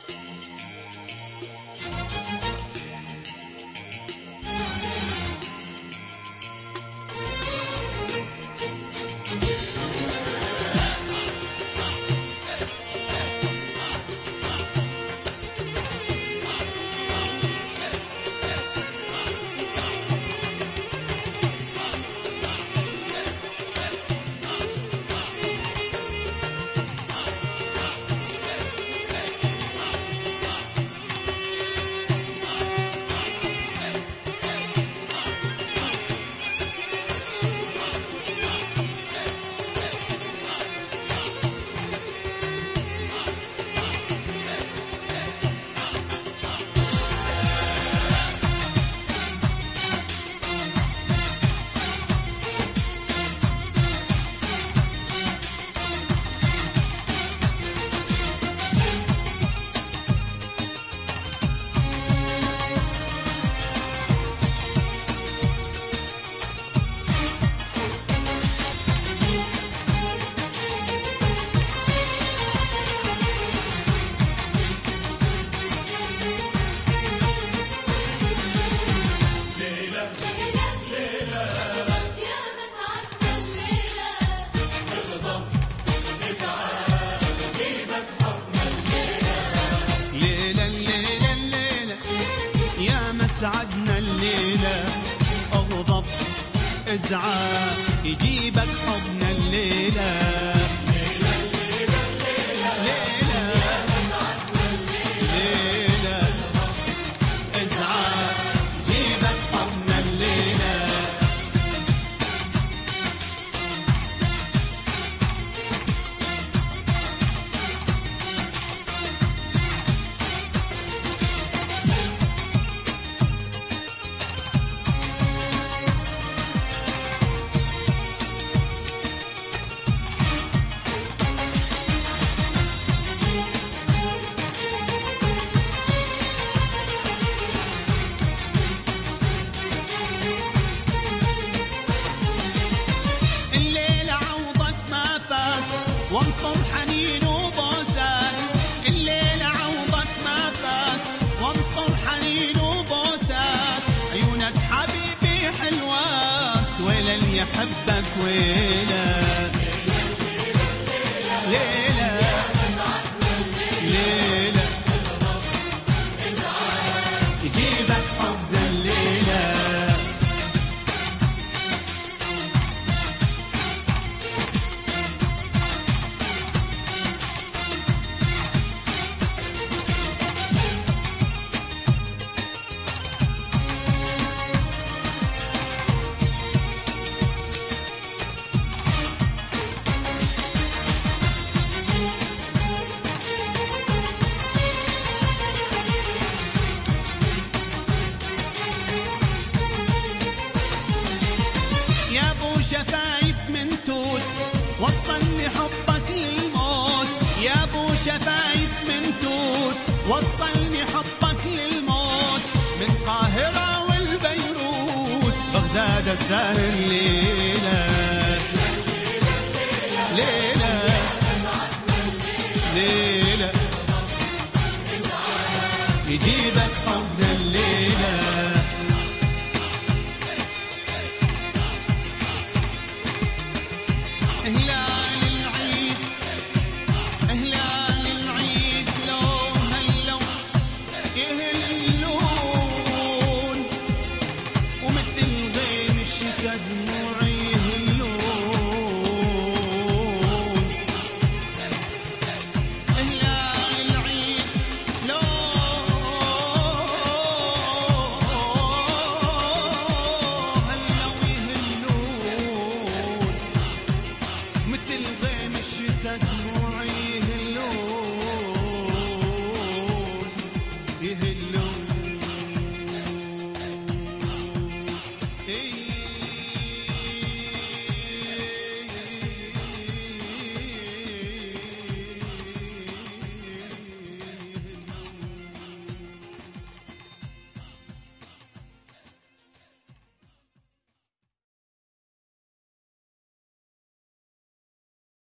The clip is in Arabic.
سعدنا الليلة أغضب إزعاج يجيبك حضن الليلة ليلة ليلة ليلة سعدنا الليلة أغضب إزعاج يجيبك حضن الليلة وانطر حنين وبوسات الليلة عوضك ما فات وانطر حنين وبوسات عيونك حبيبي حلوات ويلا اللي يحبك ويلا ليلة ليلة يجيبك حضن الليلة شفايف من توت وصلني حبك للموت يا ابو شفايف من توت وصلني حبك للموت من القاهرة والبيروت بغداد السهر الليلة ليلة ليلة يجيبك